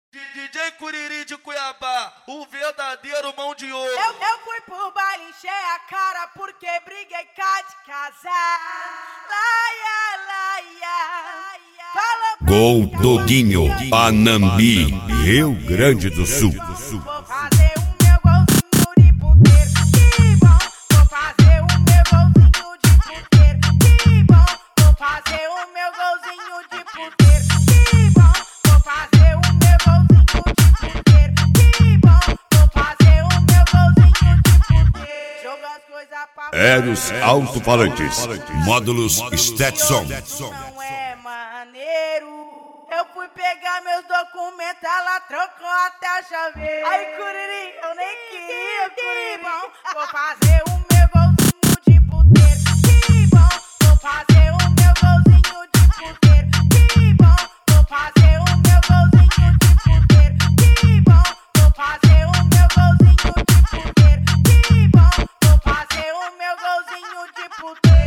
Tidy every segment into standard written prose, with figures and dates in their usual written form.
DJ Curiri de Cuiabá, o verdadeiro mão de ouro. Eu fui pro baile, encher a cara porque briguei cá de casar. Laia, laia. Fala pra Gol mim, Doguinho, Panambi, Rio Grande do Sul. vou fazer o meu golzinho de puteiro. Que bom, vou fazer o meu golzinho de puteiro. Que bom, vou fazer o meu golzinho de puteiro. Que bom, vou fazer o meu golzinho de puteiro. Que bom, vou fazer o meu golzinho de puteiro. Joga as coisas pra Eros Alto-Falantes, módulos Stetson. não é maneiro. Eu fui pegar meus documentos, ela trocou até a chave. Ai, Curiri, eu nem queria, Curiri. Bom, vou fazer o meu golzinho de puteiro. Que bom, vou fazer o meu golzinho de puteiro. Que bom, vou fazer o meu golzinho de puteiro. Que bom, vou fazer o meu golzinho de puteiro. Que bom, vou fazer o meu golzinho de puteiro.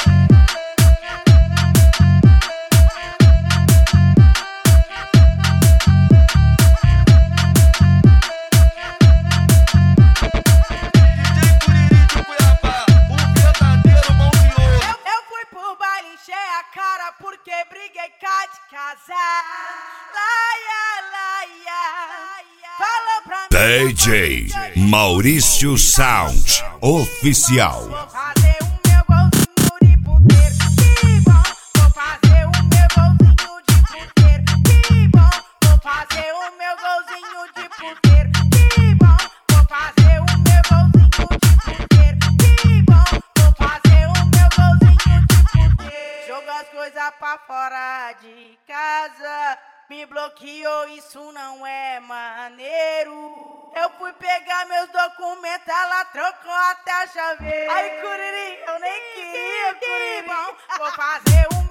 Porque briguei cá de casar. Laia, laia. Fala pra mim. DJ Maurício Sound, oficial. Vou fazer o meu golzinho de puteiro. Que bom, vou fazer o meu golzinho de puteiro. Que bom, vou fazer o meu golzinho de puteiro. Que bom, vou fazer o meu golzinho de puteiro. Que bom, vou fazer o meu golzinho de puteiro. Jogo as coisas pra fora de casa. Me bloqueou, isso não é maneiro. Eu fui pegar meus documentos, ela trocou até a chave. Ai, Curiri, eu nem queria, Curiri. Bom, vou fazer o